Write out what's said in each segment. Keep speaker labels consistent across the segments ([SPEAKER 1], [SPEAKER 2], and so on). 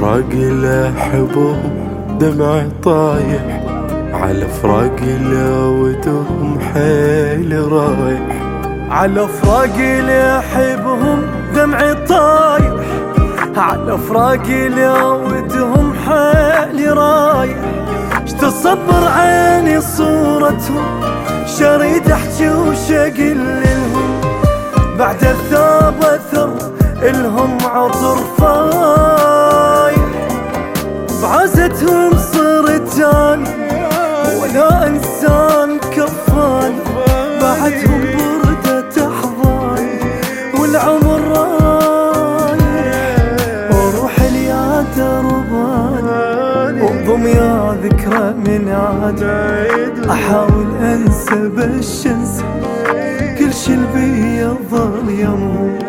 [SPEAKER 1] فراق اللي احبهم دمع طايح، على فراق اللي ودهم حيل رايح،
[SPEAKER 2] على فراق اللي احبهم دمع طايح، على فراق اللي ودهم حيل رايح. اشتصبر عيني صورتهم، شريد احكي وشقل لهم، بعد الثوب اثر الهم عطر فايح. بعزتهم صرت جاني ولا انسان كفاني، بعدهم بردة احضاني والعمر رايح. وروح يا درباني وانضم يا ذكرى من عاد، احاول انسى بش انسى كل شي اللي يظل يموت.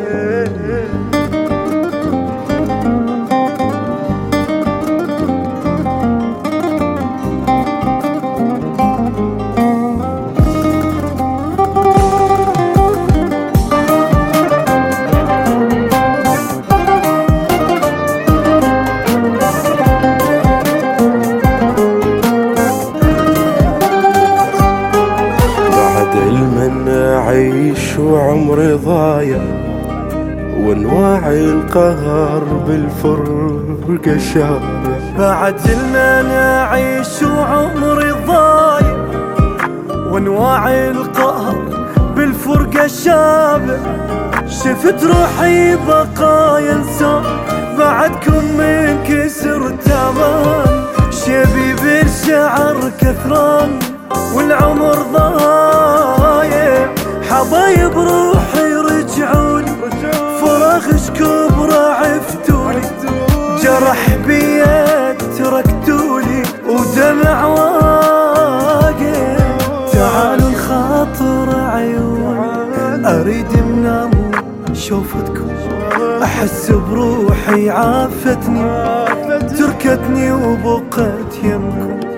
[SPEAKER 1] أعيش وعمري ضايع، وانواعي القهر بالفرقة شابه.
[SPEAKER 2] بعد المن أعيش وعمري ضايع، وانواعي القهر بالفرقة شابه. شفت روحي بقايا انسان بعدكم منكسر تمام، شبي بالشعر كثران والعمر ضايع. حبايب روحي رجعوني، فراغ كبرى عفتوني، جرح بيد تركتولي ودمع واقع. تعالوا الخاطر عيوني، اريد منام شوفتكم، احس بروحي عافتني، تركتني وبقت يمكم.